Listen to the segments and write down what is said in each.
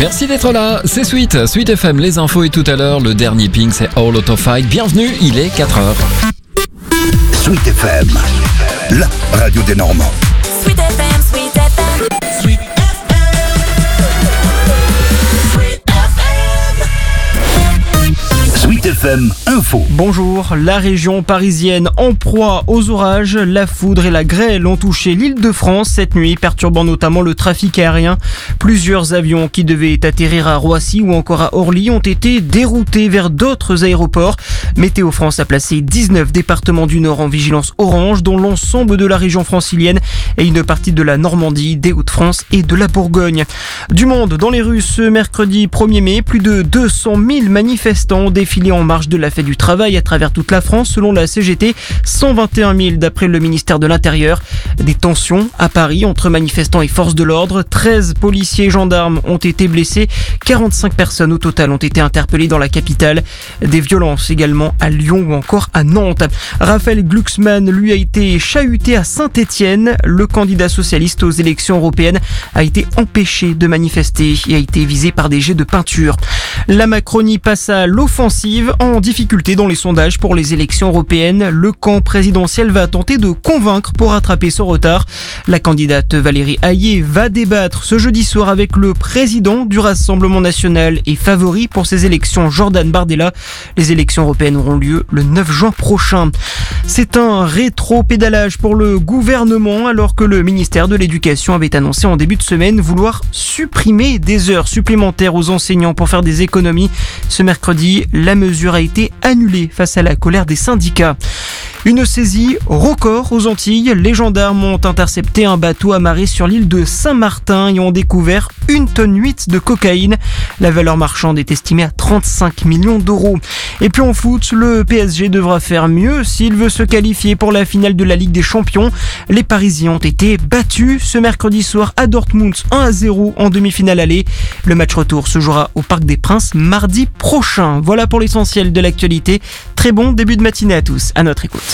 Merci d'être là, c'est Sweet FM, les infos et tout à l'heure, le dernier ping c'est All Out of Fight. Bienvenue, il est 4h. Sweet FM, la radio des Normands. Sweet FM, Sweet FM, Sweet FM. Sweet FM Info. Bonjour, la région parisienne en proie aux orages, la foudre et la grêle ont touché l'Île-de-France cette nuit, perturbant notamment le trafic aérien. Plusieurs avions qui devaient atterrir à Roissy ou encore à Orly ont été déroutés vers d'autres aéroports. Météo France a placé 19 départements du Nord en vigilance orange, dont l'ensemble de la région francilienne et une partie de la Normandie, des Hauts-de-France et de la Bourgogne. Du monde dans les rues ce mercredi 1er mai, plus de 200 000 manifestants ont défilé en marge de la fête du travail à travers toute la France selon la CGT, 121 000 d'après le ministère de l'Intérieur. Des tensions à Paris entre manifestants et forces de l'ordre, 13 policiers et gendarmes ont été blessés, 45 personnes au total ont été interpellées dans la capitale. Des violences également à Lyon ou encore à Nantes. Raphaël Glucksmann, lui, a été chahuté à Saint-Étienne. Le candidat socialiste aux élections européennes a été empêché de manifester et a été visé par des jets de peinture. La Macronie passe à l'offensive, en difficulté dans les sondages pour les élections européennes. Le camp présidentiel va tenter de convaincre pour rattraper son retard. La candidate Valérie Hayé va débattre ce jeudi soir avec le président du Rassemblement national et favori pour ces élections, Jordan Bardella. Les élections européennes auront lieu le 9 juin prochain. C'est un rétro-pédalage pour le gouvernement alors que le ministère de l'Éducation avait annoncé en début de semaine vouloir supprimer des heures supplémentaires aux enseignants pour faire des économies. Ce mercredi, la mesure a été annulée face à la colère des syndicats. Une saisie record aux Antilles. Les gendarmes ont intercepté un bateau amarré sur l'île de Saint-Martin et ont découvert 1,8 tonne de cocaïne. La valeur marchande est estimée à 35 millions d'euros. Et puis en foot, le PSG devra faire mieux s'il veut se qualifier pour la finale de la Ligue des Champions. Les Parisiens ont été battus ce mercredi soir à Dortmund 1-0 en demi-finale aller. Le match retour se jouera au Parc des Princes mardi prochain. Voilà pour l'essentiel de l'actualité. Très bon début de matinée à tous. À notre écoute.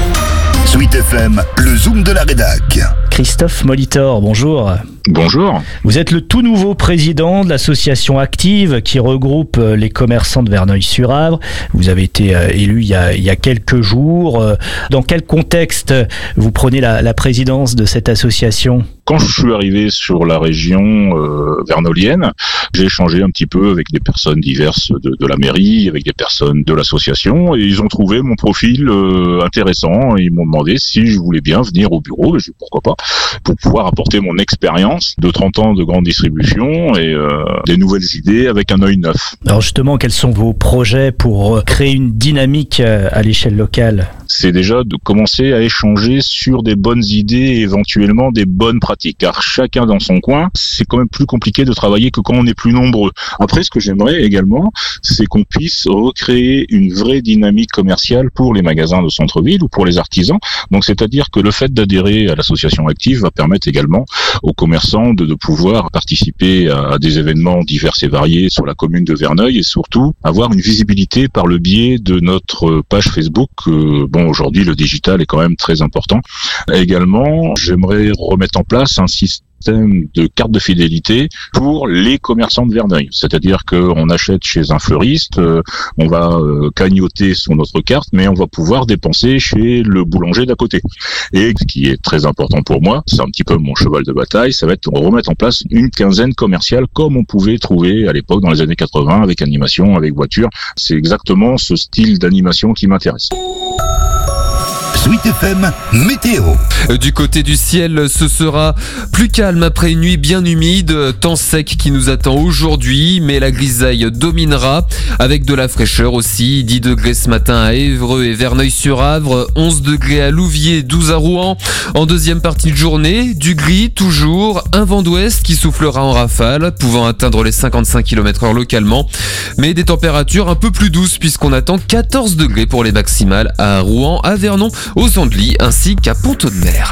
Sweet FM, le zoom de la rédac. Christophe Molitor, bonjour. Bonjour. Vous êtes le tout nouveau président de l'association Active qui regroupe les commerçants de Verneuil-sur-Avre. Vous avez été élu il y a quelques jours. Dans quel contexte vous prenez la présidence de cette association ? Quand je suis arrivé sur la région vernolienne, j'ai échangé un petit peu avec des personnes diverses de la mairie, avec des personnes de l'association, et ils ont trouvé mon profil intéressant. Et ils m'ont demandé si je voulais bien venir au bureau, et j'ai dit pourquoi pas, pour pouvoir apporter mon expérience de 30 ans de grande distribution et des nouvelles idées avec un œil neuf. Alors justement, quels sont vos projets pour créer une dynamique à l'échelle locale ? C'est déjà de commencer à échanger sur des bonnes idées et éventuellement des bonnes pratiques. Car chacun dans son coin, c'est quand même plus compliqué de travailler que quand on est plus nombreux. Après, ce que j'aimerais également, c'est qu'on puisse recréer une vraie dynamique commerciale pour les magasins de centre-ville ou pour les artisans. Donc, c'est-à-dire que le fait d'adhérer à l'association Active va permettre également aux commerçants de pouvoir participer à des événements divers et variés sur la commune de Verneuil et surtout avoir une visibilité par le biais de notre page Facebook. Aujourd'hui, le digital est quand même très important. Également, j'aimerais remettre en place un système de carte de fidélité pour les commerçants de Verneuil. C'est-à-dire qu'on achète chez un fleuriste, on va cagnoter sur notre carte, mais on va pouvoir dépenser chez le boulanger d'à côté. Et ce qui est très important pour moi, c'est un petit peu mon cheval de bataille, ça va être de remettre en place une quinzaine commerciale comme on pouvait trouver à l'époque dans les années 80 avec animation, avec voiture. C'est exactement ce style d'animation qui m'intéresse. Sweet FM Météo. Du côté du ciel, ce sera plus calme après une nuit bien humide, temps sec qui nous attend aujourd'hui, mais la grisaille dominera avec de la fraîcheur aussi. 10 degrés ce matin à Évreux et Verneuil-sur-Avre, 11 degrés à Louviers, 12 à Rouen. En deuxième partie de journée, du gris toujours, un vent d'ouest qui soufflera en rafale, pouvant atteindre les 55 km/h localement, mais des températures un peu plus douces puisqu'on attend 14 degrés pour les maximales à Rouen, à Vernon, aux Andelys ainsi qu'à Pont-Audemer.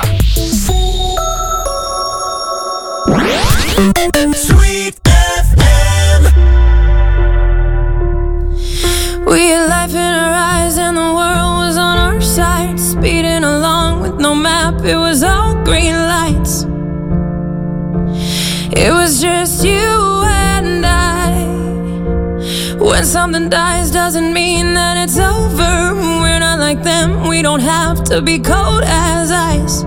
Sweet FM. We had life in our eyes and the world was on our side, speeding along with no map, it was all green lights. It was just you and I. When something dies doesn't mean that it's over. We're not like them, we don't have to be cold as ice.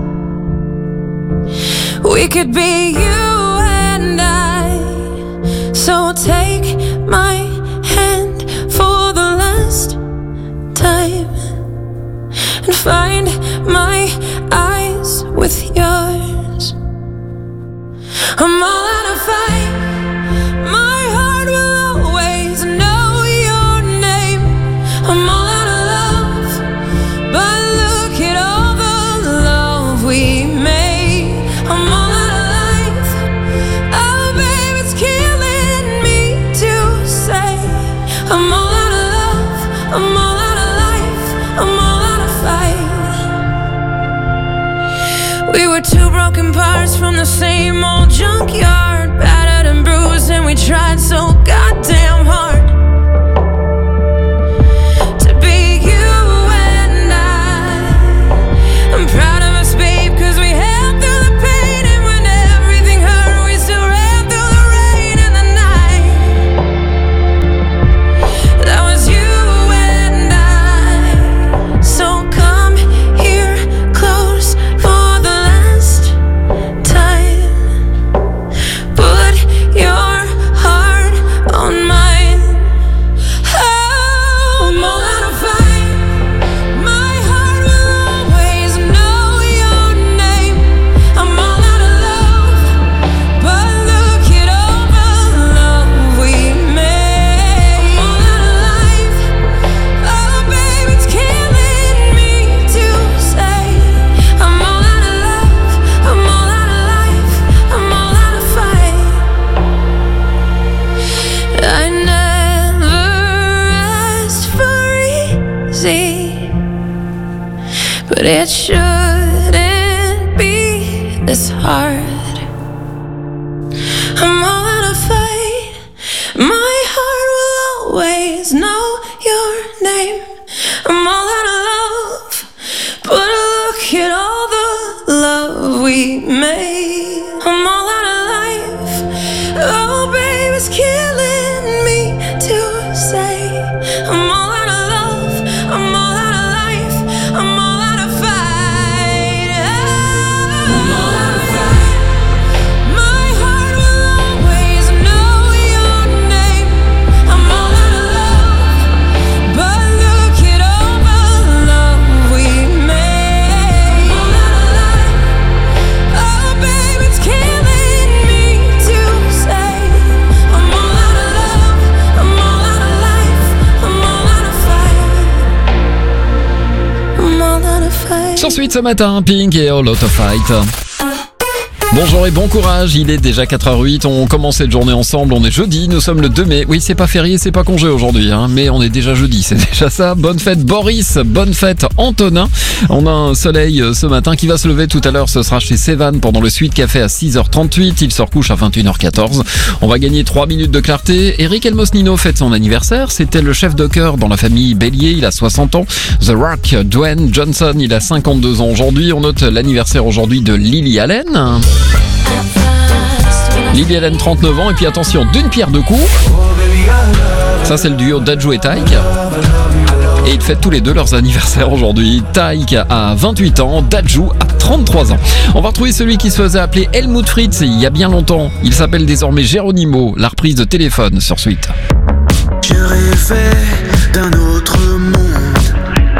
We could be you and I. So take my hand for the last time and find my eyes with yours. I'm all out of fight. My heart will always know your name. I'm all out of love, but look at all the love we made. I'm all out of life. Oh, babe, it's killing me to say. I'm all out of love. I'm all out of life. I'm all out of fight. We were two broken parts from the same old junkyard, battered and bruised, and we tried so goddamn hard to be you and I. I'm proud of us, babe, 'cause we held through the pain, and when everything hurt, we still ran through the rain and the night. That was you and I. So come here close for the last time. Put your heart on mine. Oh, I'm all out of fight. My heart will always know your name. I'm all out of love, but look at all the love we made. I'm all out of life. Oh, babe, it's killing me to say. I'm all out of love. I'm all out of life. I'm all out of fight. I never asked for easy, but it shouldn't be this hard. I'm all out of fight. My heart will always know your name. I'm all out of love, but look at all the love we made. I'm all out of life. Oh, babe, it's killing me to say. I'm all out of love. I'm all out of life. I'm all out of fight. I'm all out of fight. My heart will always know your name. I'm all out of love, but look at all the love we made. I'm all out of life. Oh, babe, it's killing me to say. I'm all out of love. I'm all out of life. I'm all out of fight. I'm all out of fight. Sur Suite ce matin, Pink et All Out of Fight. Bonjour et bon courage, il est déjà 4h08, on commence cette journée ensemble, on est jeudi, nous sommes le 2 mai. Oui, c'est pas férié, c'est pas congé aujourd'hui, mais on est déjà jeudi, c'est déjà ça. Bonne fête Boris, bonne fête Antonin. On a un soleil ce matin qui va se lever tout à l'heure, ce sera chez Sévan pendant le Sweet Café à 6h38, il se recouche à 21h14. On va gagner 3 minutes de clarté. Eric Elmosnino fête son anniversaire, c'était le chef de chœur dans la famille Bélier, il a 60 ans. The Rock, Dwayne Johnson, il a 52 ans aujourd'hui. On note l'anniversaire aujourd'hui de Lily Allen. Lily Allen 39 ans et puis attention, d'une pierre deux coups. Ça c'est le duo Dadju et Taïk. Et ils fêtent tous les deux leurs anniversaires aujourd'hui. Taïk a 28 ans, Dadju a 33 ans. On va retrouver celui qui se faisait appeler Helmut Fritz il y a bien longtemps. Il s'appelle désormais Geronimo, la reprise de Téléphone sur Suite. Je rêvais d'un autre monde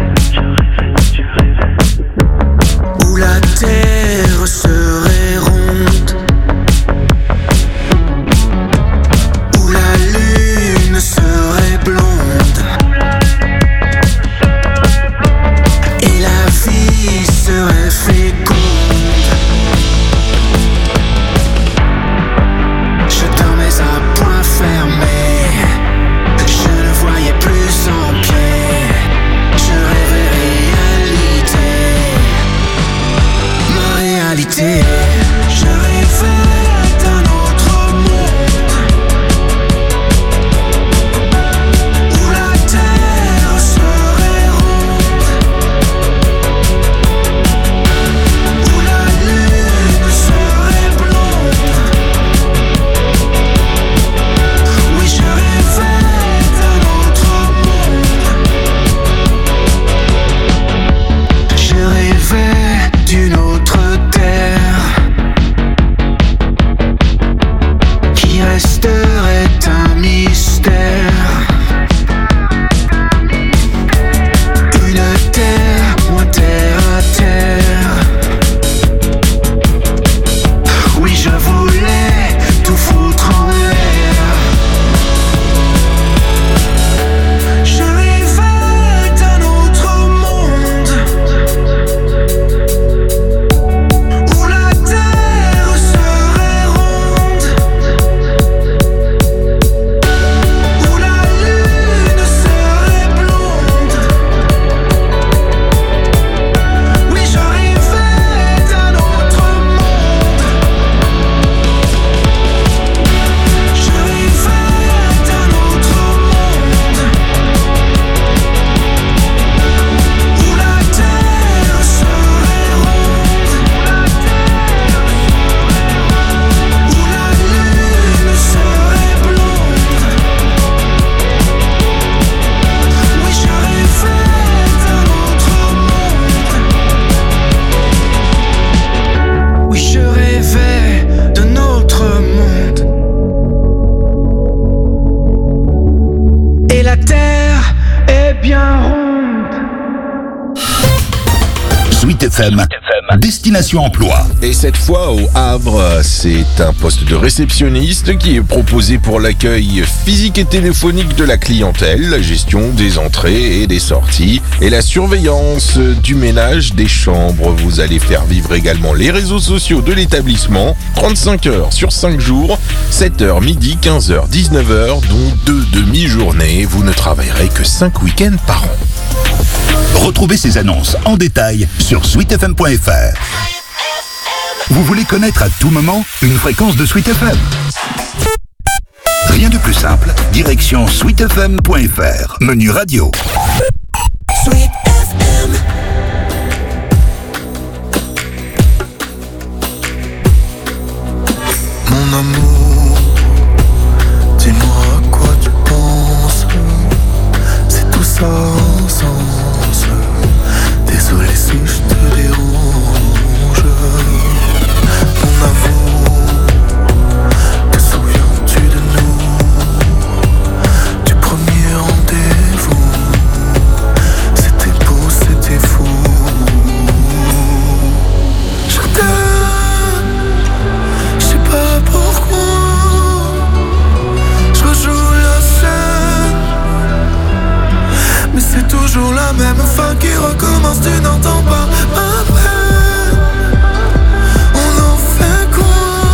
où la terre serait ronde, où la lune serait blonde et la vie serait féconde. Je dormais à point fermé, je ne voyais plus en pied, je rêvais réalité, ma réalité. Je rêvais d'un autre monde où la terre serait ronde, où la lune serait blonde. Oui, je rêvais d'un reviens ronde. Sweet FM, Destination Emploi. Et cette fois au Havre, c'est un poste de réceptionniste qui est proposé pour l'accueil physique et téléphonique de la clientèle, la gestion des entrées et des sorties et la surveillance du ménage des chambres. Vous allez faire vivre également les réseaux sociaux de l'établissement, 35 heures sur 5 jours, 7h, midi, 15h, 19h, dont 2 demi-journées. Vous ne travaillerez que 5 week-ends par an. Retrouvez ces annonces en détail sur sweetfm.fr. Vous voulez connaître à tout moment une fréquence de Sweet FM? Rien de plus simple, direction sweetfm.fr, menu radio. Sweet FM. Mon amour, dis-moi à quoi tu penses. C'est tout ça sens. Désolé si je te dérange. Mon amour, te souviens-tu de nous? Du premier rendez-vous. C'était beau, c'était fou. Je t'aime, je sais pas pourquoi. Je rejoue la scène, mais c'est toujours la même fin qui recommence. Tu n'entends pas ma peine. On en fait quoi?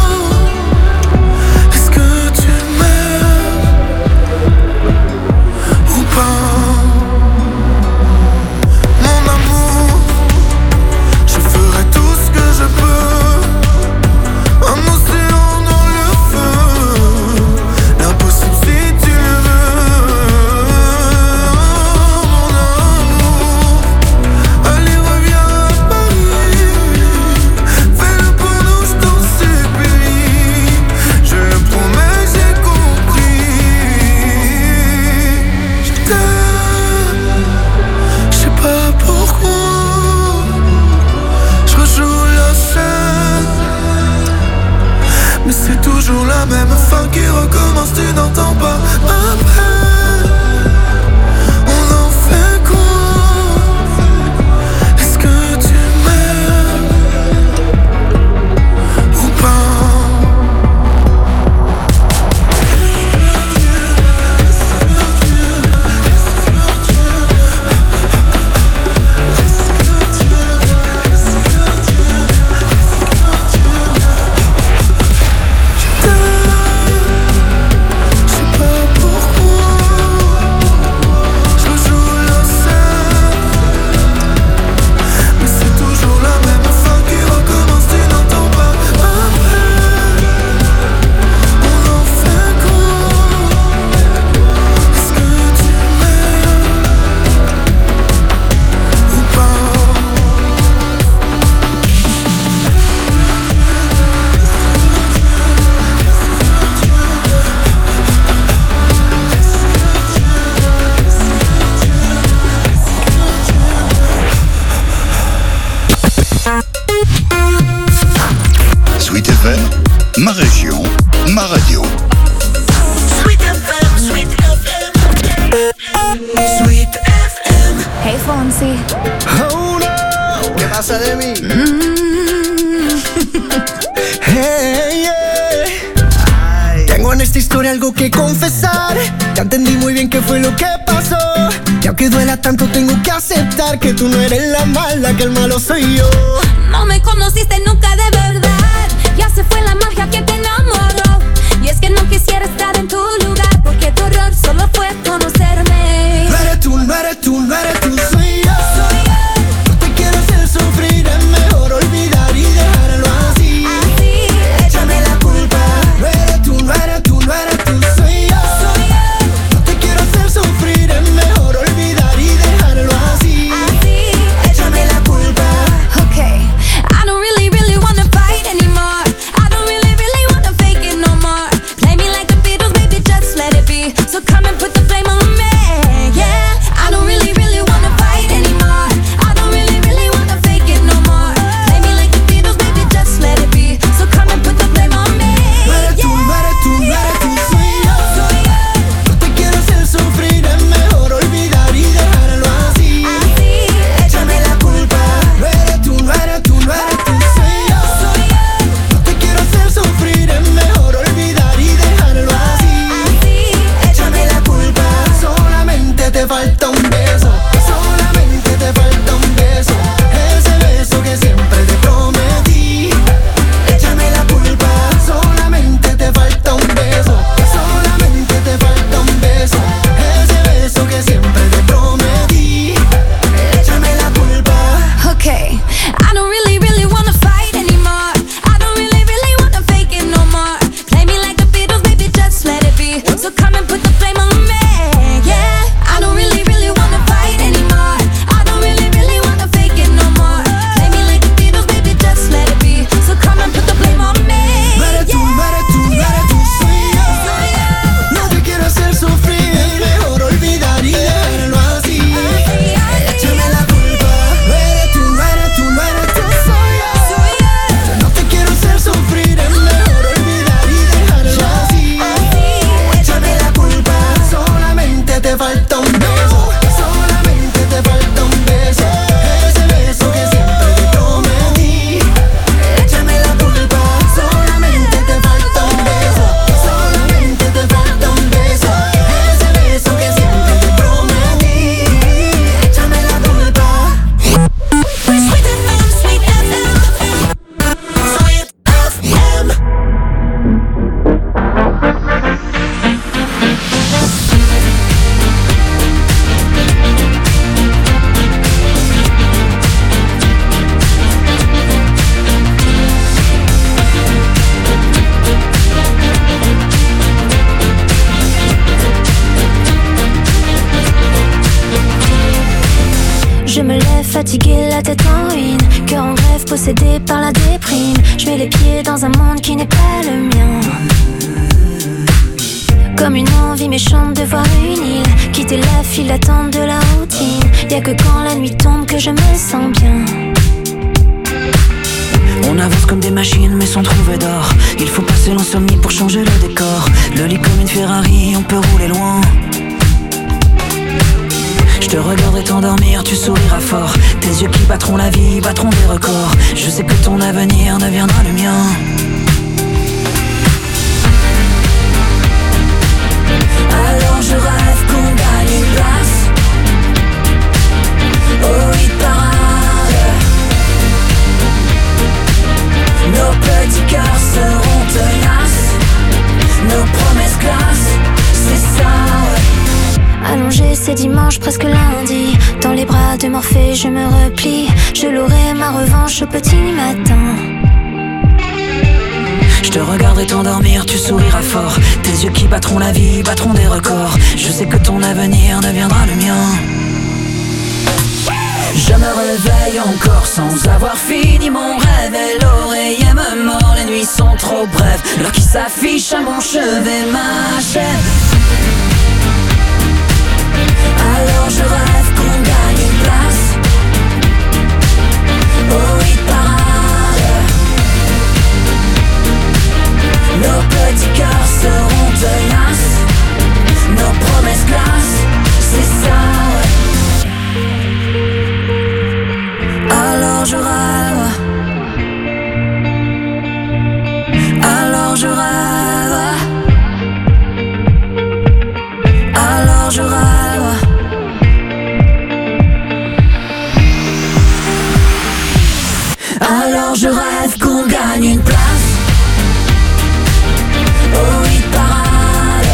Est-ce que tu m'aimes ou pas? Mon amour, je ferai tout ce que je peux. Un océan dans le feu, l'impossible si tu le veux. Mon amour, allez reviens à Paris. Fais-le pour nous, je t'en supplie. Je le promets, j'ai compris. Je t'aime, je sais pas pourquoi. Je rejoue la scène, mais c'est toujours la même fin qui recommence. Tu n'entends pas ma peine. On en fait quoi? Est-ce que tu m'aimes ou pas? Je sais pas pourquoi. Je rejoue la scène, mais c'est toujours la même fin qui recommence. Tu n'entends pas ma peine. On en fait quoi? Est-ce que tu m'aimes ou pas? Sweet FM, ma région, ma radio. Sweet FM, Sweet FM, Sweet FM. Hey, Fonsi. Oh no, ¿qué pasa de mí? Hey, yeah. Tengo en esta historia algo que confesar. Ya entendí muy bien qué fue lo que pasó. Y aunque duela tanto tengo que aceptar que tú no eres la mala, que el malo soy yo. No me conociste nunca de verdad. Ya se fue la magia que te enamoró. Y es que no quisiera estar en tu lugar, porque tu error solo fue conocerme. No eres tú, no eres tú, no eres tú, soy yo. No te quiero hacer sufrir, es mejor olvidar y dejarlo así. Échame la culpa. No eres tú, no eres tú, no eres tú, soy yo. No te quiero hacer sufrir, es mejor olvidar y dejarlo así. Échame la culpa. Okay, I don't fatiguée, la tête en ruine, cœur en grève, possédé par la déprime. Je mets les pieds dans un monde qui n'est pas le mien. Comme une envie méchante de voir une île, quitter la file d'attente de la routine. Y'a que quand la nuit tombe que je me sens bien. On avance comme des machines mais sans trouver d'or. Il faut passer l'insomnie pour changer le décor. Le lit comme une Ferrari, on peut rouler loin. Je te regarderai t'endormir, tu souriras fort. Tes yeux qui battront la vie, battront des records. Je sais que ton avenir deviendra le mien. Alors je rêve qu'on gagne une place au hit parade. Nos petits cœurs seront tenaces, nos promesses classe, c'est ça, ouais. Allongé, c'est dimanche, presque lundi. Dans les bras de Morphée, je me replie. Je l'aurai ma revanche au petit matin. Je te regarderai t'endormir, tu souriras fort. Tes yeux qui battront la vie, battront des records. Je sais que ton avenir deviendra le mien. Je me réveille encore sans avoir fini mon rêve. Et l'oreiller me mord, les nuits sont trop brèves. L'heure qui s'affiche à mon chevet m'achève. Alors je rêve qu'on gagne une place au hit parade. Nos petits cœurs seront tenaces, nos promesses classe, c'est ça, ouais. Alors je rêve, alors je rêve, alors je rêve. Alors je rêve qu'on gagne une place au hit parade.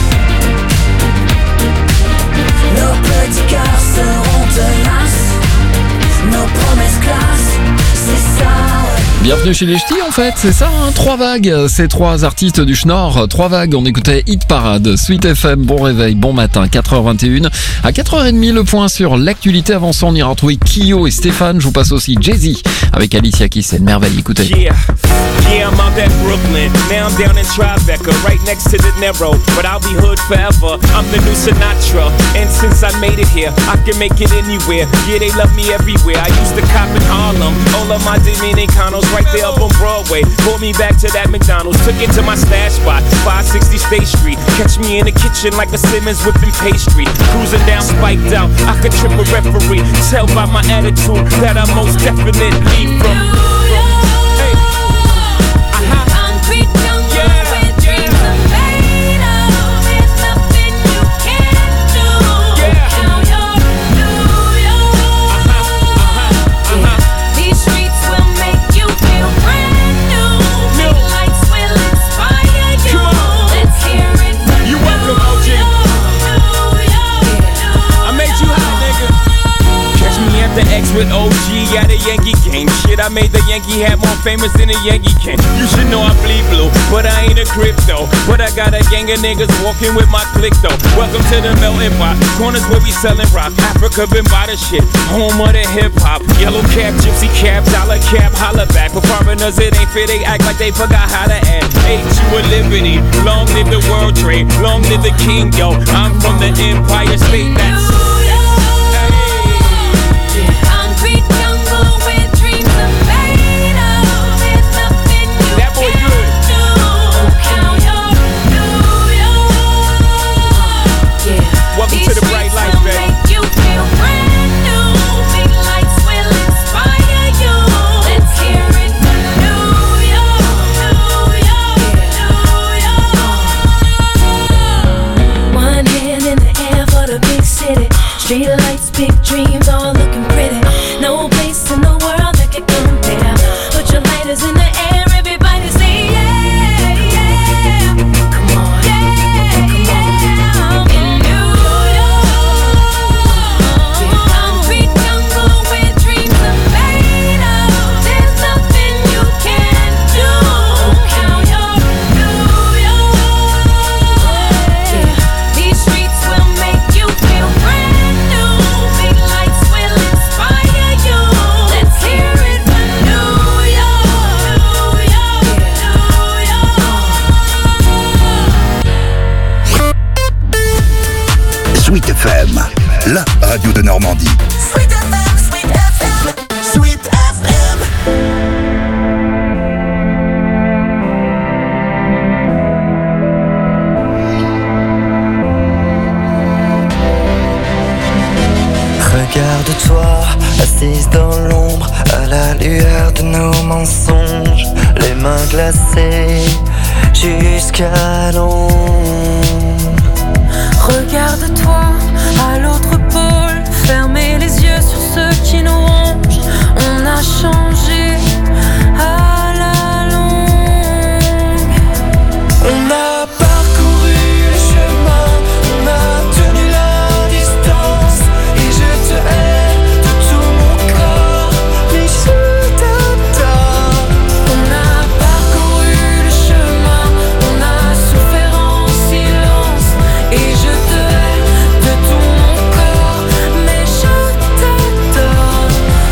Nos petits cœurs seront tenaces, nos promesses classe, c'est ça, ouais. Bienvenue chez les Ch'tis en fait, c'est ça, hein, 3 vagues, ces 3 artistes du Schnorr, 3 vagues, on écoutait Hit Parade, Sweet FM, bon réveil, bon matin, 4h21. À 4h30, le point sur l'actualité. Avant ça, on ira retrouver Kyo et Stéphane. Je vous passe aussi Jay-Z avec Alicia Keys, c'est une merveille, écoutez. Yeah, I'm out at Brooklyn, now I'm down in Tribeca, right next to the Narrow, but I'll be hood forever, I'm the new Sinatra, and since I made it here, I can make it anywhere, yeah they love me everywhere, I used to cop in Harlem, all of my Dominicanos right there up on Broadway, pulled me back to that McDonald's, took it to my stash spot, 560 State Street, catch me in the kitchen like a Simmons whipping pastry, cruising down spiked out, I could trip a referee, tell by my attitude that I most definitely from with OG at a Yankee game. Shit, I made the Yankee hat more famous than a Yankee can. You should know I bleed blue, but I ain't a crypto. But I got a gang of niggas walking with my click though. Welcome to the melting pot. Corners where we selling rock. Africa been by the shit. Home of the hip hop. Yellow cap, gypsy cap, dollar cap, holla back. For foreigners it ain't fair. They act like they forgot how to act. Ain't you a liberty? Long live the world trade. Long live the king, yo. I'm from the Empire State. That's street lights, big dreams, all looking pretty. No place in the world that can compare. Put your lighters in the air, everybody say yeah, yeah. Come on, yeah, come on. In New York, concrete jungle where dreams are made of. There's nothing you can't do. Count your New York. These streets will make you feel brand. Big lights will inspire you. Sweet FM, la radio de Normandie. Sweet FM, Sweet FM, Sweet FM. Regarde-toi, assise dans l'ombre, à la lueur de nos mensonges, les mains glacées jusqu'à l'ombre. Regarde-toi à l'autre pôle, fermez les yeux sur ceux qui nous rongent. On a changé à la longue. On a parcouru le chemin, on a tenu la distance, et je te hais de tout mon corps, mais je t'adore. On a parcouru le chemin, on a souffert en silence, et je te hais de tout mon corps, mais je t'adore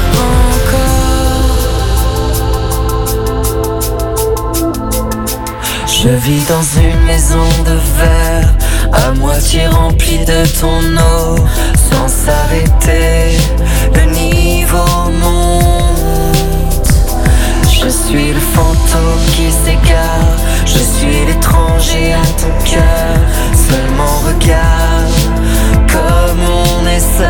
encore. Je vis dans une maison de verre, à moitié remplie de ton eau, sans s'arrêter, le niveau monte. Je suis le fantôme qui s'égare, je suis l'étranger à ton cœur. Seulement regarde comme on est seul.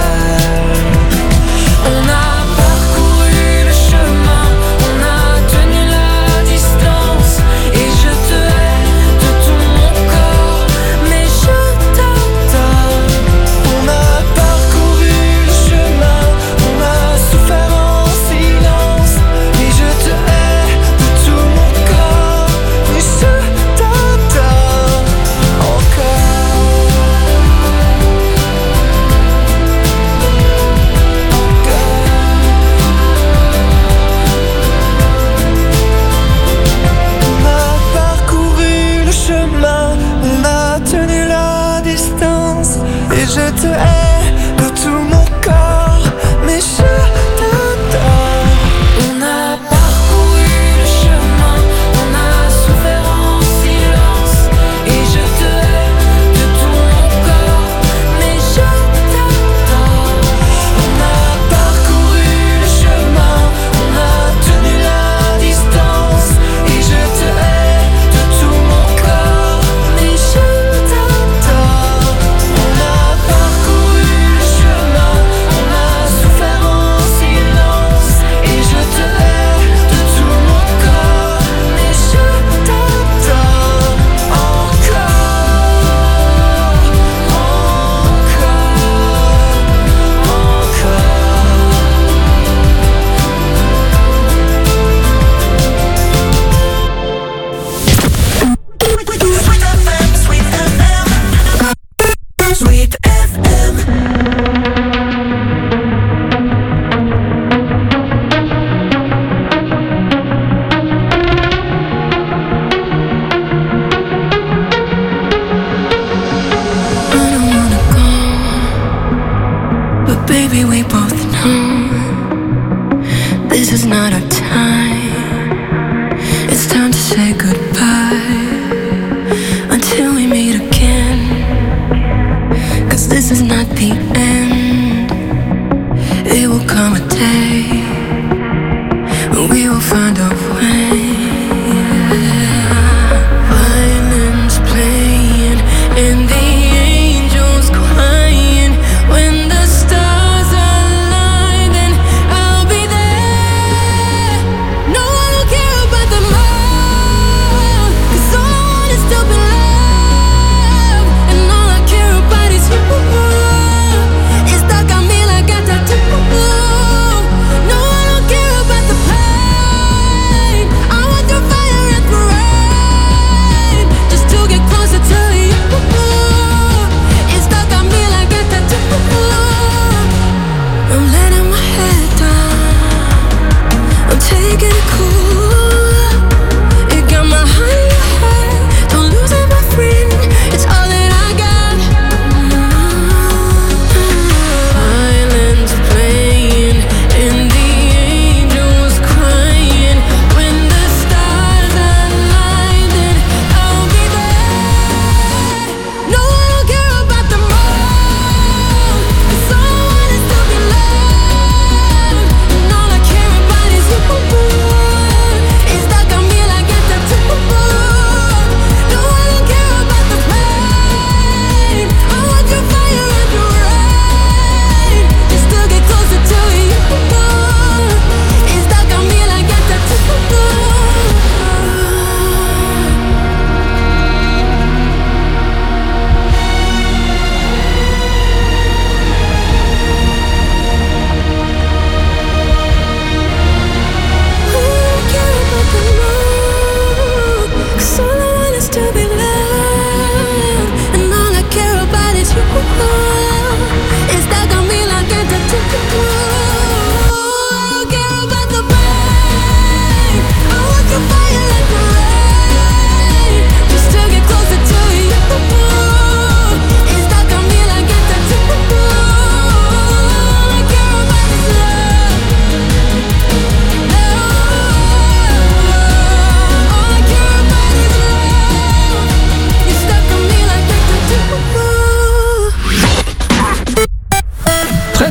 On a parcouru le chemin, on a tenu la distance, et je te hais de tout mon corps, mais je t'adore. On a parcouru le chemin, on a souffert en silence, et je te hais de tout mon corps, mais je t'adore.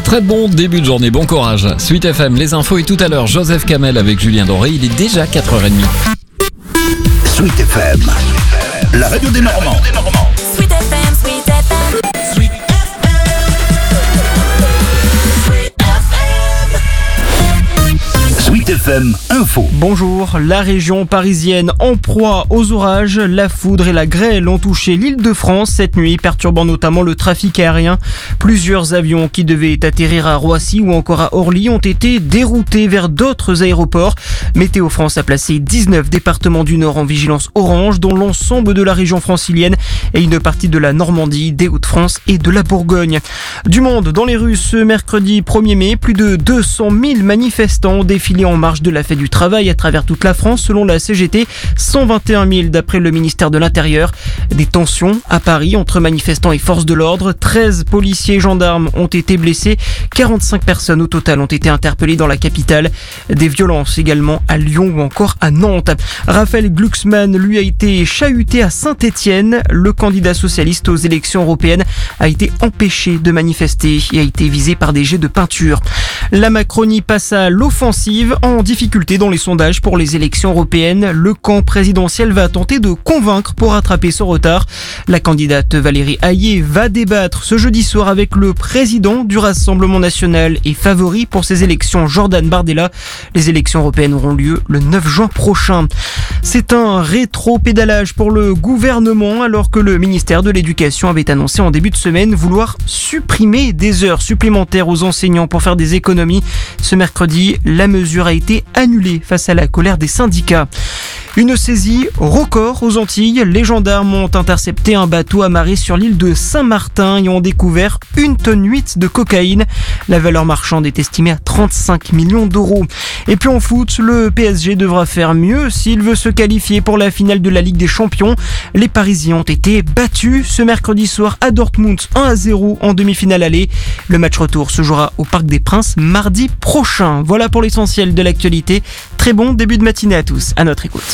Très bon début de journée, bon courage. Sweet FM, les infos et tout à l'heure, Joseph Kamel avec Julien Doré, il est déjà 4h30. Sweet FM, la radio des Normands. Sweet FM, Sweet FM. Sweet Sweet FM Info. Bonjour, la région parisienne en proie aux orages, la foudre et la grêle ont touché l'Île-de-France cette nuit, perturbant notamment le trafic aérien. Plusieurs avions qui devaient atterrir à Roissy ou encore à Orly ont été déroutés vers d'autres aéroports. Météo France a placé 19 départements du Nord en vigilance orange, dont l'ensemble de la région francilienne et une partie de la Normandie, des Hauts-de-France et de la Bourgogne. Du monde dans les rues ce mercredi 1er mai, plus de 200 000 manifestants ont défilé en marge de la fête du travail à travers toute la France. Selon la CGT, 121 000 d'après le ministère de l'Intérieur. Des tensions à Paris entre manifestants et forces de l'ordre. 13 policiers et gendarmes ont été blessés. 45 personnes au total ont été interpellées dans la capitale. Des violences également à Lyon ou encore à Nantes. Raphaël Glucksmann, lui, a été chahuté à Saint-Étienne. Le candidat socialiste aux élections européennes a été empêché de manifester et a été visé par des jets de peinture. La Macronie passe à l'offensive. En difficulté dans les sondages pour les élections européennes, le camp présidentiel va tenter de convaincre pour rattraper son retard. La candidate Valérie Hayé va débattre ce jeudi soir avec le président du Rassemblement national et favori pour ces élections, Jordan Bardella. Les élections européennes auront lieu le 9 juin prochain. C'est un rétro-pédalage pour le gouvernement alors que le ministère de l'Éducation avait annoncé en début de semaine vouloir supprimer des heures supplémentaires aux enseignants pour faire des économies. Ce mercredi, la mesure a été annulée face à la colère des syndicats. Une saisie record aux Antilles. Les gendarmes ont intercepté un bateau amarré sur l'île de Saint-Martin et ont découvert 1,8 tonne de cocaïne. La valeur marchande est estimée à 35 millions d'euros. Et puis en foot, le PSG devra faire mieux s'il veut se qualifier pour la finale de la Ligue des Champions. Les Parisiens ont été battus ce mercredi soir à Dortmund 1-0 en demi-finale aller. Le match retour se jouera au Parc des Princes mardi prochain. Voilà pour l'essentiel de l'actualité. Très bon début de matinée à tous. À notre écoute.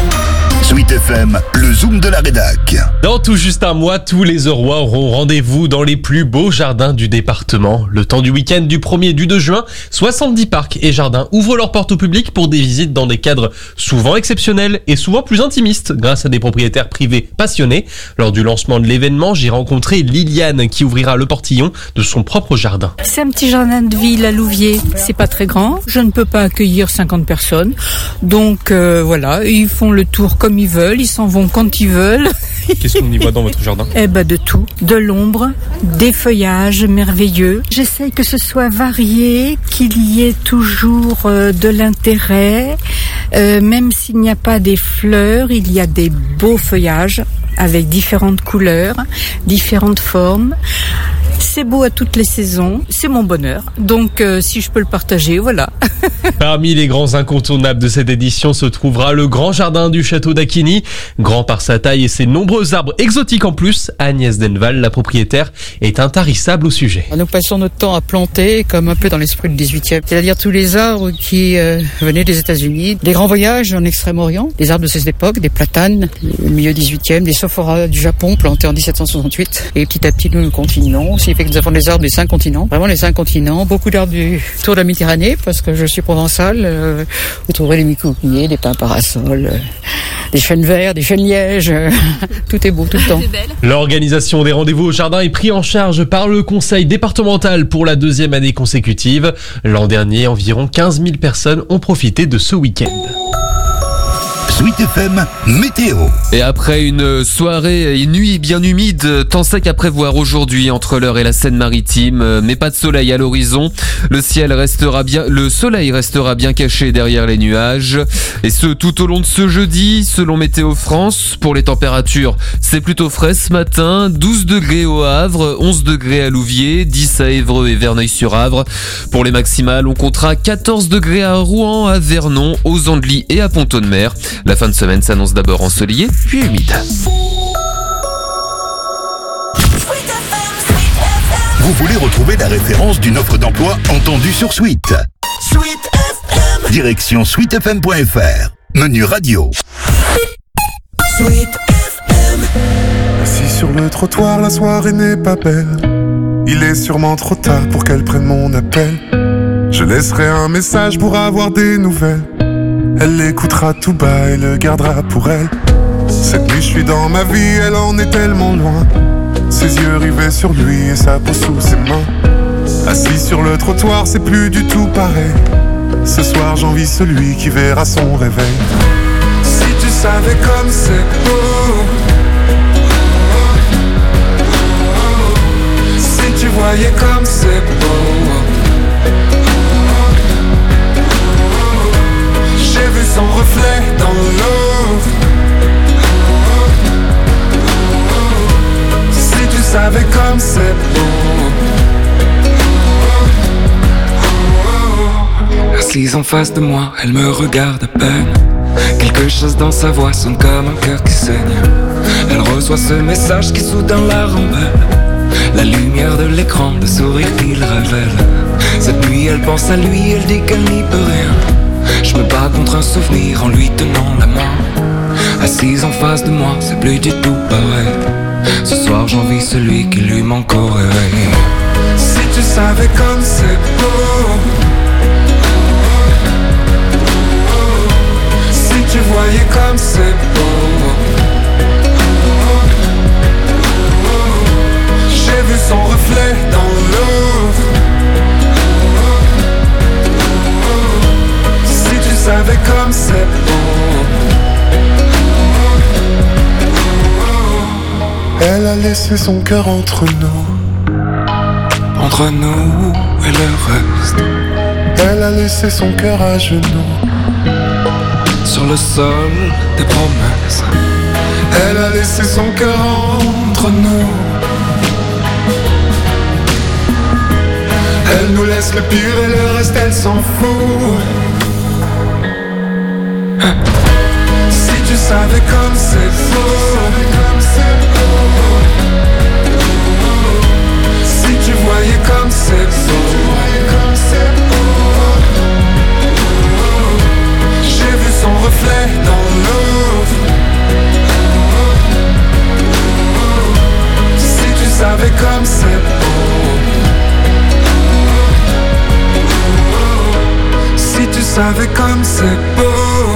Sweet FM, le zoom de la rédac. Dans tout juste un mois, tous les Aurois auront rendez-vous dans les plus beaux jardins du département. Le temps du week-end du 1er et du 2 juin, 70 parcs et jardins ouvrent leurs portes au public pour des visites dans des cadres souvent exceptionnels et souvent plus intimistes grâce à des propriétaires privés passionnés. Lors du lancement de l'événement, j'ai rencontré Liliane qui ouvrira le portillon de son propre jardin. C'est un petit jardin de ville à Louviers. C'est pas très grand. Je ne peux pas accueillir 50 personnes. Donc voilà, ils font le tour comme ils veulent, ils s'en vont quand ils veulent. Qu'est-ce qu'on y voit dans votre jardin ? Eh ben de tout, de l'ombre, des feuillages merveilleux. J'essaye que ce soit varié, qu'il y ait toujours de l'intérêt. Même s'il n'y a pas des fleurs, il y a des beaux feuillages avec différentes couleurs, différentes formes. C'est beau à toutes les saisons, c'est mon bonheur. Donc si je peux le partager, voilà. Parmi les grands incontournables de cette édition se trouvera le grand jardin du château d'Acquigny. Grand par sa taille et ses nombreux arbres exotiques en plus, Agnès Denval, la propriétaire, est intarissable au sujet. Nous passons notre temps à planter comme un peu dans l'esprit du 18e. C'est-à-dire tous les arbres qui venaient des États-Unis, des grands voyages en Extrême-Orient, des arbres de cette époque, des platanes, au milieu 18e, des sophoras du Japon plantés en 1768. Et petit à petit, nous continuons. Ce qui fait que nous avons des arbres des 5 continents. Vraiment les 5 continents. Beaucoup d'arbres du tour de la Méditerranée parce que je suis provençale. Vous trouverez les micouliers, des pins parasols, des chênes verts, des chênes lièges. Tout est beau tout le temps. L'organisation des rendez-vous au jardin est prise en charge par le conseil départemental pour la 2e année consécutive. L'an dernier, environ 15 000 personnes ont profité de ce week-end. Sweet FM météo. Et après une soirée et une nuit bien humide, temps sec à prévoir aujourd'hui entre l'Eure et la Seine-Maritime, mais pas de soleil à l'horizon. Le soleil restera bien caché derrière les nuages. Et ce tout au long de ce jeudi, selon Météo France. Pour les températures, c'est plutôt frais ce matin. 12 degrés au Havre, 11 degrés à Louviers, 10 à Évreux et Verneuil-sur-Avre. Pour les maximales, on comptera 14 degrés à Rouen, à Vernon, aux Andelys et à Pont-de-Mer. La fin de semaine s'annonce d'abord ensoleillée, puis humide. Vous voulez retrouver la référence d'une offre d'emploi entendue sur Sweet. Sweet FM. Direction sweetfm.fr. Menu radio. Sweet FM. Assis sur le trottoir, la soirée n'est pas belle. Il est sûrement trop tard pour qu'elle prenne mon appel. Je laisserai un message pour avoir des nouvelles. Elle l'écoutera tout bas et le gardera pour elle. Cette nuit je suis dans ma vie, elle en est tellement loin. Ses yeux rivés sur lui et sa peau sous ses mains. Assis sur le trottoir, c'est plus du tout pareil. Ce soir j'envie celui qui verra son réveil. Si tu savais comme c'est beau, si tu voyais comme c'est beau. J'ai vu son reflet dans l'eau. Si tu savais comme c'est beau. Assise en face de moi, elle me regarde à peine. Quelque chose dans sa voix sonne comme un cœur qui saigne. Elle reçoit ce message qui soudain la rembelle. La lumière de l'écran, le sourire qu'il révèle. Cette nuit elle pense à lui, elle dit qu'elle n'y peut rien. Je me bats contre un souvenir en lui tenant la main. Assise en face de moi, c'est plus du tout pareil. Ce soir j'envie celui qui lui manque au réveil. Si tu savais comme c'est beau. Si tu voyais comme c'est beau. J'ai vu son reflet dans l'eau. Si tu savais comme c'est beau. Elle a laissé son cœur entre nous. Entre nous et le reste. Elle a laissé son cœur à genoux. Sur le sol des promesses. Elle a laissé son cœur entre nous. Elle nous laisse le pire et le reste elle s'en fout. Si tu savais comme c'est beau. Si tu voyais comme c'est beau. J'ai vu son reflet dans l'eau. Si tu savais comme c'est beau. Si tu savais comme c'est beau.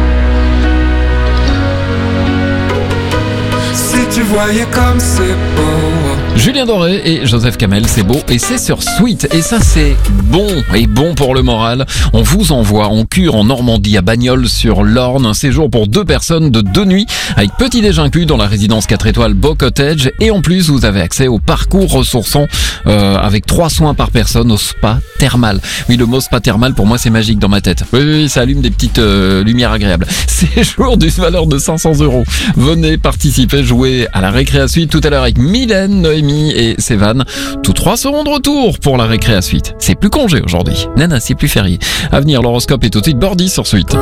Si tu voyais comme c'est beau. Julien Doré et Joseph Kamel, c'est beau et c'est sur Sweet. Et ça c'est bon et bon pour le moral. On vous envoie en cure en Normandie à Bagnols sur l'Orne. Un séjour pour 2 personnes de 2 nuits avec petit déj inclus dans la résidence 4 étoiles Beau Cottage. Et en plus vous avez accès au parcours ressourçant avec 3 soins par personne au spa thermal. Oui, le mot spa thermal pour moi c'est magique dans ma tête. Oui, ça allume des petites lumières agréables. Séjour d'une valeur de 500 €. Venez participer, jouer à la récré à suite tout à l'heure avec Mylène, Noémie et Sévan. Tous 3 seront de retour pour la récré à suite. C'est plus congé aujourd'hui. Nana, c'est plus férié. À venir, l'horoscope est tout de suite Bordy sur Suite.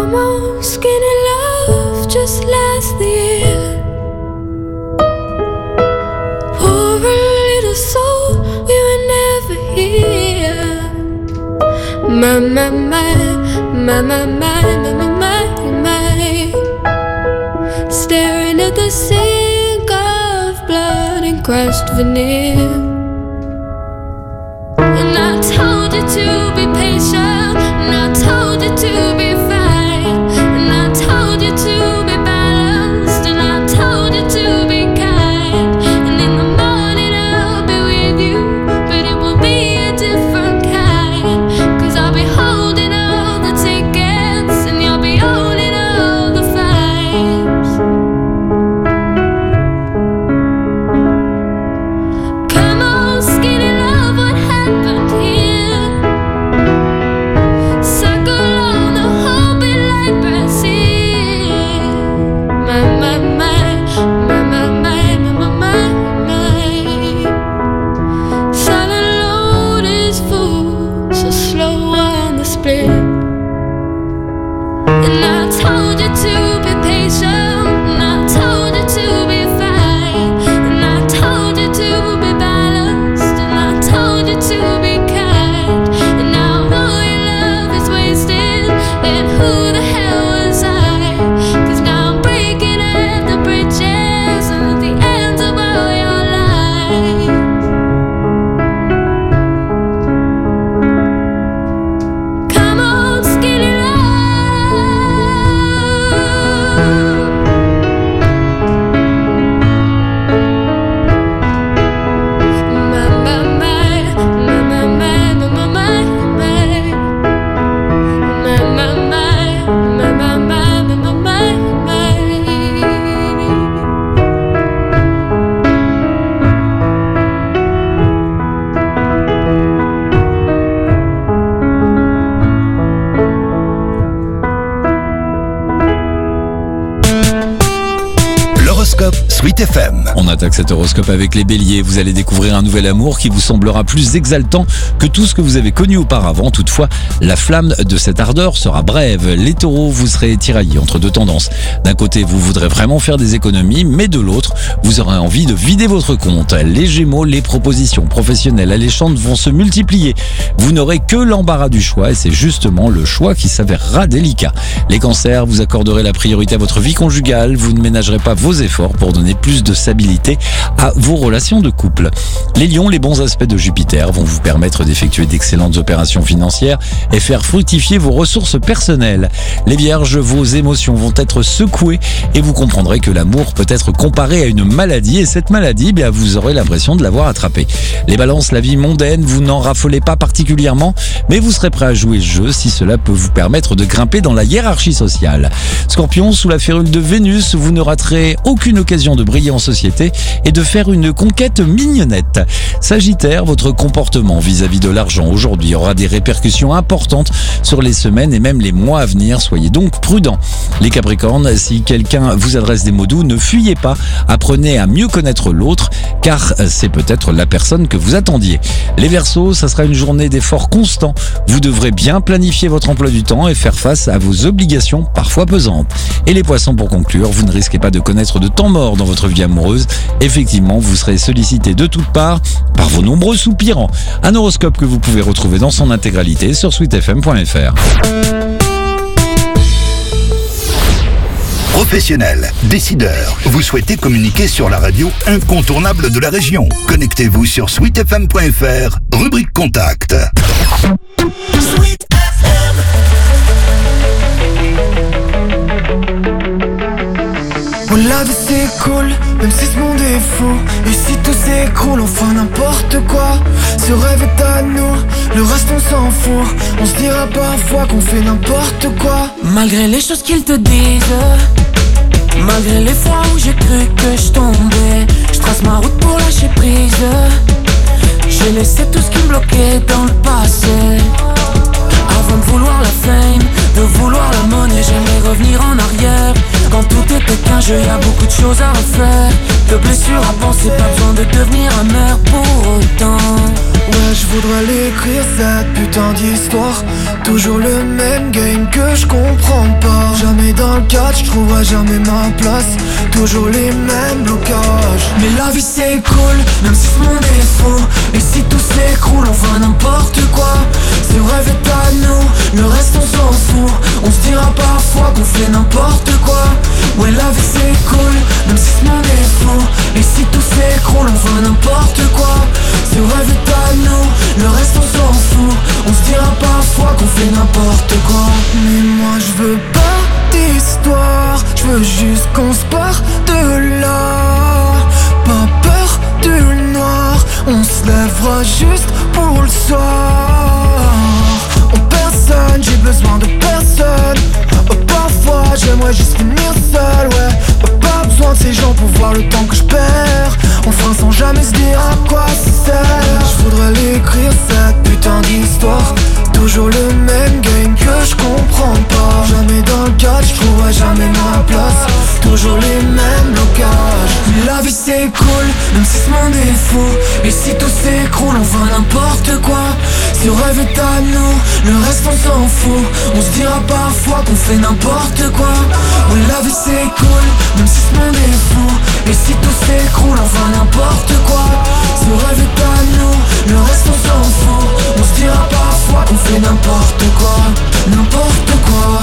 Staring at the sink of blood and crushed veneer. And I told you to be patient, and I told you to be fine, and I told you to be balanced, and I told you to be kind. And in the morning I'll be with you, but it will be a different kind. 'Cause I'll be holding all the tickets, and you'll be holding all the fives. Come on. L'horoscope Sweet FM. On attaque cet horoscope avec les béliers. Vous allez découvrir un nouvel amour qui vous semblera plus exaltant que tout ce que vous avez connu auparavant. Toutefois, la flamme de cette ardeur sera brève. Les taureaux, vous serez tiraillés entre deux tendances. D'un côté, vous voudrez vraiment faire des économies, mais de l'autre, vous aurez envie de vider votre compte. Les gémeaux, les propositions professionnelles alléchantes vont se multiplier. Vous n'aurez que l'embarras du choix et c'est justement le choix qui s'avérera délicat. Les cancers, vous accorderez la priorité à votre vie conjugale. Vous ne ménagerez pas vos efforts pour donner plus de stabilité à vos relations de couple. Les lions, les bons aspects de Jupiter vont vous permettre d'effectuer d'excellentes opérations financières et faire fructifier vos ressources personnelles. Les vierges, vos émotions vont être secouées et vous comprendrez que l'amour peut être comparé à une maladie et cette maladie, vous aurez l'impression de l'avoir attrapée. Les balances, la vie mondaine, vous n'en raffolez pas particulièrement, mais vous serez prêt à jouer le jeu si cela peut vous permettre de grimper dans la hiérarchie sociale. Scorpion, sous la férule de Vénus, vous ne raterez aucune occasion de briller en société et de faire une conquête mignonnette. Sagittaire, votre comportement vis-à-vis de l'argent aujourd'hui aura des répercussions importantes sur les semaines et même les mois à venir, soyez donc prudents. Les Capricornes, si quelqu'un vous adresse des mots doux, ne fuyez pas, apprenez à mieux connaître l'autre car c'est peut-être la personne que vous attendiez. Les Verseaux, ça sera une journée d'efforts constants. Vous devrez bien planifier votre emploi du temps et faire face à vos obligations parfois pesantes. Et les Poissons, pour conclure, vous ne risquez pas de connaître de temps mort dans votre vie amoureuse. Effectivement, vous serez sollicité de toutes parts par vos nombreux soupirants. Un horoscope que vous pouvez retrouver dans son intégralité sur sweetfm.fr. Professionnels, décideurs, vous souhaitez communiquer sur la radio incontournable de la région. Connectez-vous sur sweetfm.fr, rubrique contact. Sweet FM. Oh, la vie c'est cool, même si ce monde est fou. Et si tout s'écroule, on fera n'importe quoi. Ce rêve est à nous, le reste on s'en fout. On se dira parfois qu'on fait n'importe quoi. Malgré les choses qu'ils te disent, malgré les fois où j'ai cru que je tombais, je trace ma route pour lâcher prise. J'ai laissé tout ce qui me bloquait dans le passé. Avant de vouloir la fame, de vouloir la monnaie, j'aimerais revenir en arrière. Quand tout était qu'un jeu, y'a beaucoup de choses à refaire. De blessures à penser, pas besoin de devenir amer pour autant. Ouais, je voudrais l'écrire cette putain d'histoire. Toujours le même game que je comprends pas. Jamais dans le catch, je trouverai jamais ma place. Toujours les mêmes blocages. Mais la vie c'est cool, même si ce monde est fou. Et si tout s'écroule, on fera n'importe quoi. Ce rêve est à nous, le reste on s'en fout. On se dira parfois qu'on fait n'importe quoi. Ouais, la vie c'est cool, même si ce monde est fou. Et si tout s'écroule, on fera n'importe quoi. Ce rêve est à nous, le reste on s'en fout. On se dira parfois qu'on fait n'importe quoi. Mais moi je veux pas d'histoire, je veux juste qu'on se part de là. Pas peur du noir, on se lèvera juste pour le soir. Oh personne, j'ai besoin de personne. Oh parfois j'aimerais juste finir seul, ouais. Oh, pas besoin de ces gens pour voir le temps que je perds. On fera sans jamais se dire à quoi ça sert. Je voudrais l'écrire cette putain d'histoire. Toujours le même game que je comprends pas. Jamais dans le catch, je trouverai jamais ma place. Toujours les mêmes blocages. Mais la vie c'est cool, même si ce monde est fou. Et si tout s'écroule, on fera n'importe quoi. Si le rêve est à nous, le reste on s'en fout. On se dira parfois qu'on fait n'importe quoi. Oui, la vie c'est cool, même si ce monde est fou. Et si tout s'écroule, on fera n'importe quoi. Si le rêve est à nous, le reste on s'en fout. On se dira parfois qu'on fait n'importe quoi. N'importe quoi.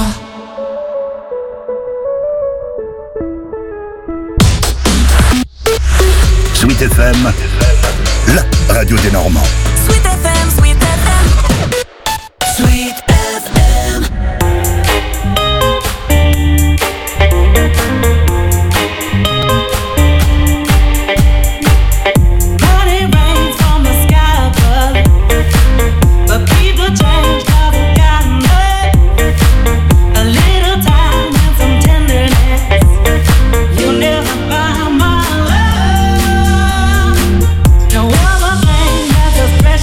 Sweet FM, la radio des Normands. Sweet FM, Sweet FM, Sweet FM. Money rains from the sky above, but people change, never gotten a little time and some tenderness. You'll never buy my love. No other thing that's as precious.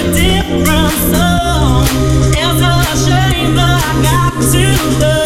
different song. It's a shame, but I got to love.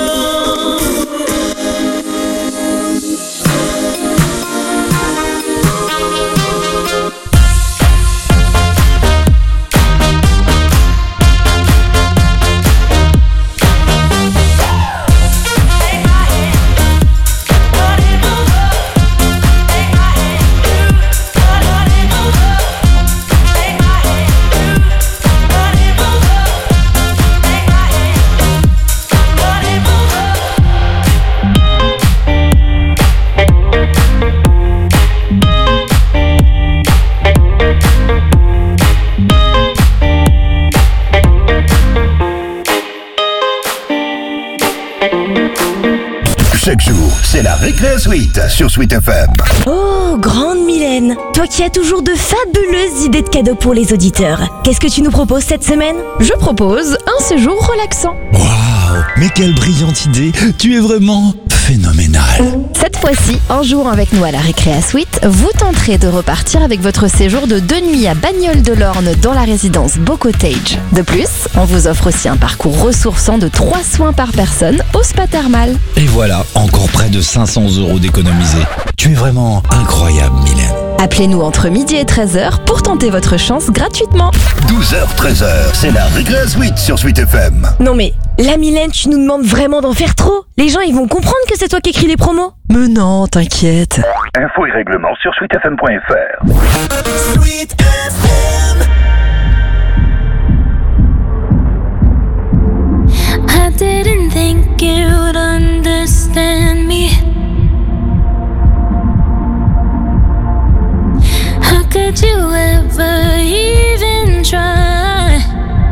Chaque jour, c'est la Récré Suite sur Sweet FM. Oh, grande Mylène, toi qui as toujours de fabuleuses idées de cadeaux pour les auditeurs. Qu'est-ce que tu nous proposes cette semaine? Je propose un séjour relaxant. Waouh, mais quelle brillante idée! Tu es vraiment phénoménal. Cette fois-ci, en jouant avec nous à la Récréa Suite, vous tenterez de repartir avec votre séjour de 2 nuits à Bagnoles-de-l'Orne dans la résidence Beau Cottage. De plus, on vous offre aussi un parcours ressourçant de 3 soins par personne au spa thermal. Et voilà, encore près de 500 € d'économiser. Tu es vraiment incroyable, Mylène. Appelez-nous entre midi et 13h pour tenter votre chance gratuitement. 12h, 13h, c'est la Récré Suite sur Sweet FM. Non mais, la Mylène, tu nous demandes vraiment d'en faire trop. Les gens, ils vont comprendre que c'est toi qui écris les promos. Mais non, t'inquiète. Infos et règlements sur sweetfm.fr. Sweet FM. I didn't think you'd understand me. How could you ever even try?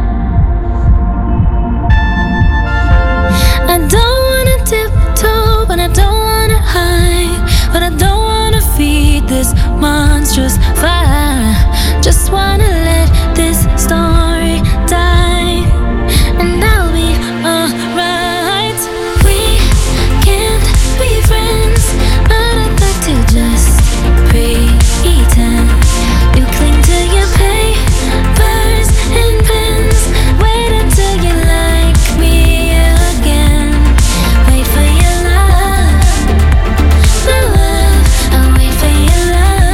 I don't wanna tiptoe, but I don't wanna hide. But I don't wanna feed this monstrous fire. Just wanna let this story die, and I'll be alright. We can't be friends, but I'd like to just pretend. You cling to your papers and pens. Wait until you like me again. Wait for your love, love. I'll wait for your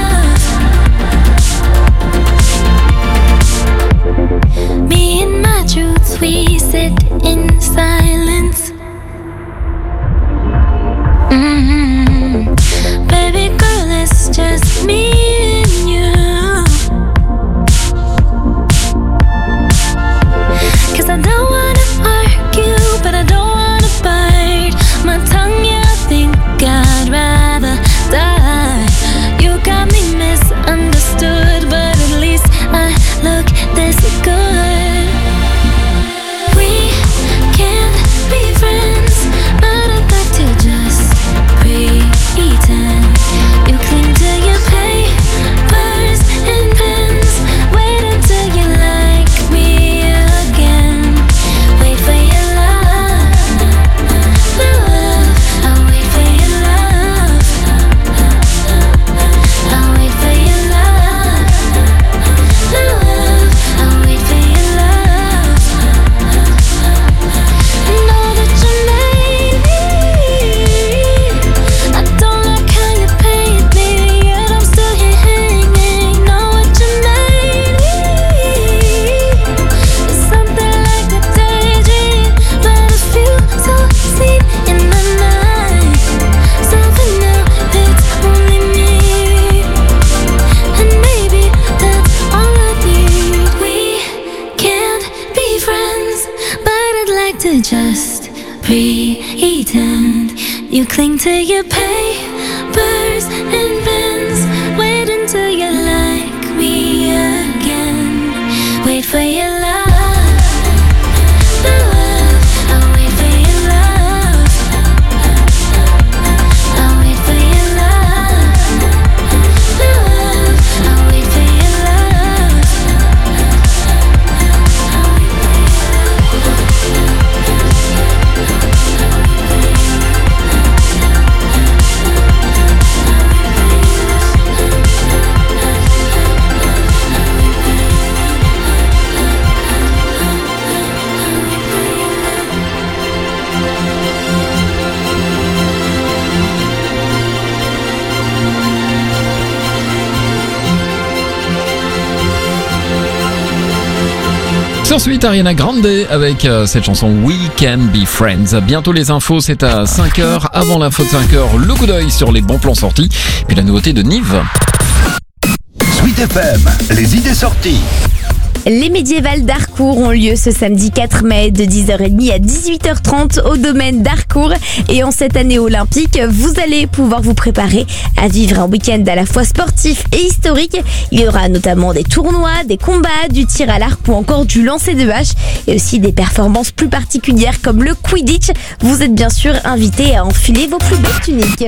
love. Me and my truths, we sit in silence. Baby girl, it's just me and you. 'Cause I don't wanna argue, but I don't wanna bite my tongue. Yeah, I think I'd rather die. You got me misunderstood, but at least I look this good. We can't be friends, but I'd like to just pretend. You cling to your papers and pens. Wait until you like me again. Wait for your love, love. I'll wait for your love. I'll wait for your love, love. I'll wait for your love. I know that you made me. I don't like how you paint me, yet I'm still here hanging. Know what you made me. It's something like a daydream, but I feel so seen in my mind. Something now, it's only me, and maybe that's all I need. We can't be friends, but I'd like to just pretend. You cling to your papers and pens. Wait until you like me again. Wait for your love, love. I'll wait for your love. I'll wait for your love, love. I'll wait for your love. Sur Suite, Ariana Grande avec cette chanson We Can Be Friends. Bientôt les infos, c'est à 5h. Avant l'info de 5h, le coup d'œil sur les bons plans sortis. Puis la nouveauté de Nive. Sweet FM, les idées sorties. Les médiévales d'Harcourt ont lieu ce samedi 4 mai de 10h30 à 18h30 au domaine d'Harcourt. Et en cette année olympique, vous allez pouvoir vous préparer à vivre un week-end à la fois sportif et historique. Il y aura notamment des tournois, des combats, du tir à l'arc ou encore du lancer de hache et aussi des performances plus particulières comme le Quidditch. Vous êtes bien sûr invités à enfiler vos plus belles tuniques.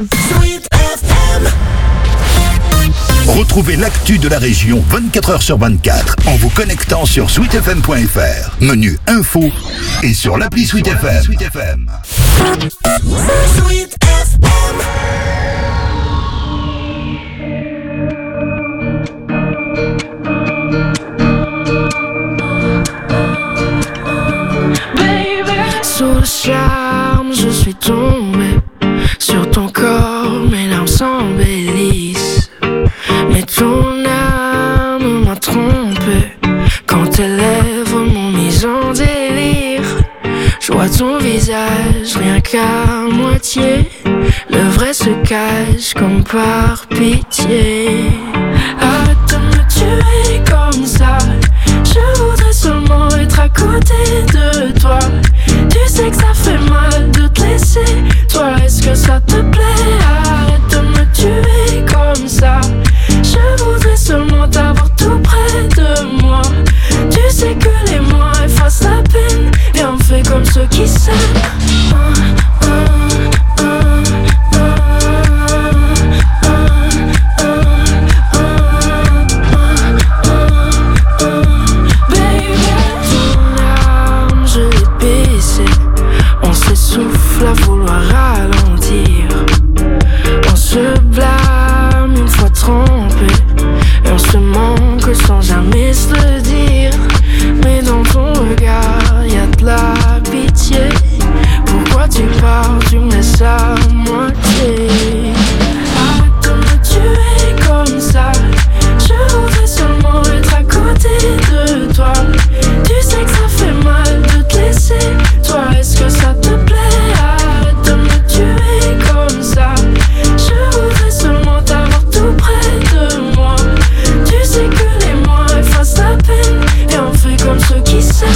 Retrouvez l'actu de la région 24h sur 24 en vous connectant sur sweetfm.fr, menu info et sur l'appli Sweet FM. Sweet FM. Sweet FM. Sous le charme, je suis tombé sur ton corps, mes larmes s'embellissent. Mais ton âme m'a trompé quand tes lèvres m'ont mis en délire. Je vois ton visage rien qu'à moitié, le vrai se cache comme par pitié. Arrête de me tuer comme ça, je voudrais seulement être à côté de toi. Tu sais que ça fait mal de te laisser, toi est-ce que ça te plaît? Arrête de me tuer comme ça, je voudrais seulement t'avoir tout près de moi. Tu sais que les mois effacent la peine, et on fait comme ceux qui s'aiment. À vouloir ralentir, on se blâme une fois trompé, et on se manque sans jamais se le dire. Mais dans ton regard y'a de la pitié. Pourquoi tu pars, tu me laisses à moitié? Arrête de me tuer comme ça, je voudrais seulement être à côté de toi. Tu sais que ça fait mal de te laisser, toi est-ce que ça te plaît? Comme ça, je voudrais seulement t'avoir tout près de moi. Tu sais que les mois effacent la peine, et on fait comme ceux qui s'aiment.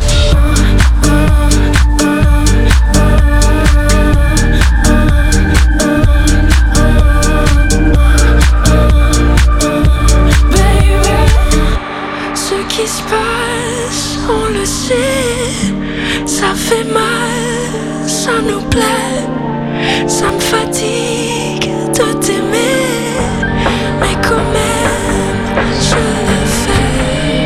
Ce qui se passe, on le sait, ça fait mal, ça nous plaît. Ça me fatigue de t'aimer, mais quand même, je le fais.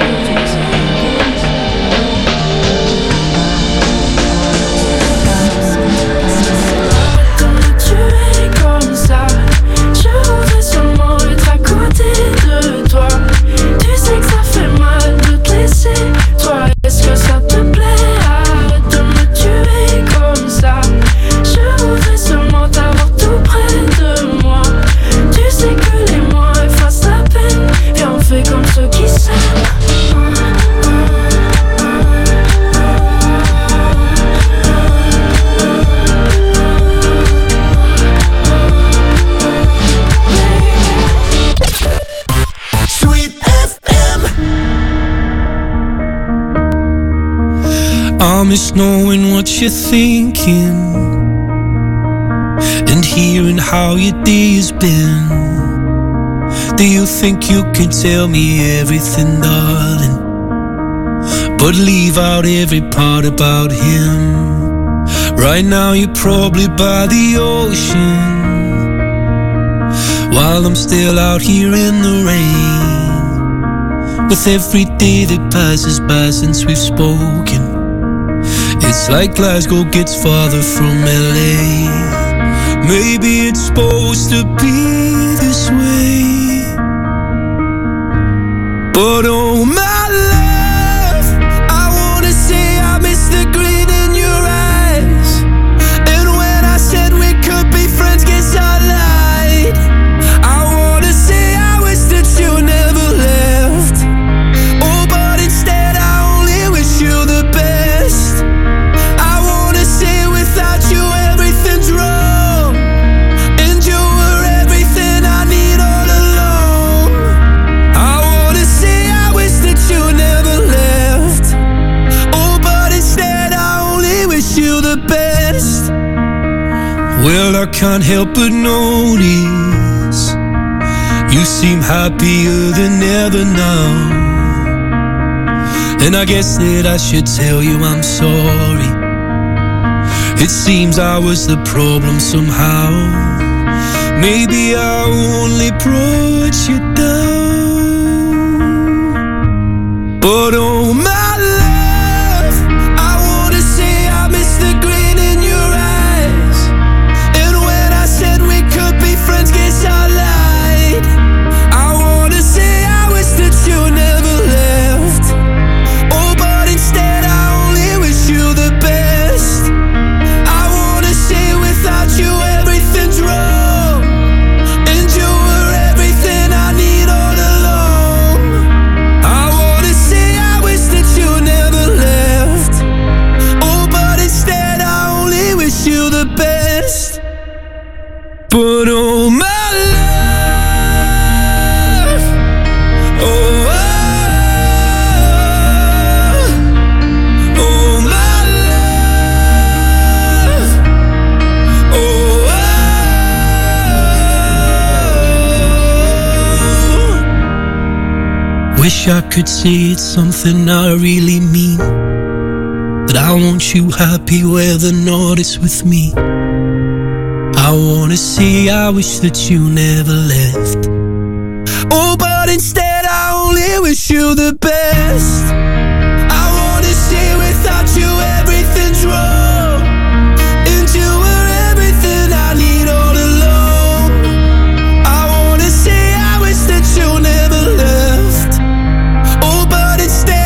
Arrête de me tuer comme ça, je voudrais seulement être à côté de toi. Tu sais que ça fait mal de te laisser, toi est-ce que ça te plaît? Arrête de me tuer comme ça, je voudrais seulement t'avoir tout près de moi. Tu sais que les mois effacent la peine, et on fait comme ceux qui s'aiment. Sweet FM. I miss knowing what you're thinking and hearing how your day has been. Do you think you can tell me everything, darling, but leave out every part about him? Right now you're probably by the ocean, while I'm still out here in the rain. With every day that passes by since we've spoken, it's like Glasgow gets farther from LA. Maybe it's supposed to be this way, but oh my love, I wanna say I miss the grin in your eyes. And when I said we could be friends, guess I lied. I wanna say I wish that you never left. Oh, but instead I only wish you Well, I can't help but notice you seem happier than ever now. And I guess that I should tell you I'm sorry. It seems I was the problem somehow. Maybe I only brought you down. But oh my love, I wanna say I miss the grin in your eyes. And when I said we could be friends, guess I lied. I wanna say I wish that you never left. Oh, but instead I only wish you the best. I wanna say without you everything's wrong, and you were everything I need all along. I wanna say I wish that you never left. Oh, but instead I only wish you the best. But oh my love, oh, oh my love, oh, wish I could say it's something I really mean, that I want you happy whether or not it's with me. I wanna say I wish that you never left. Oh, but instead I only wish you the best.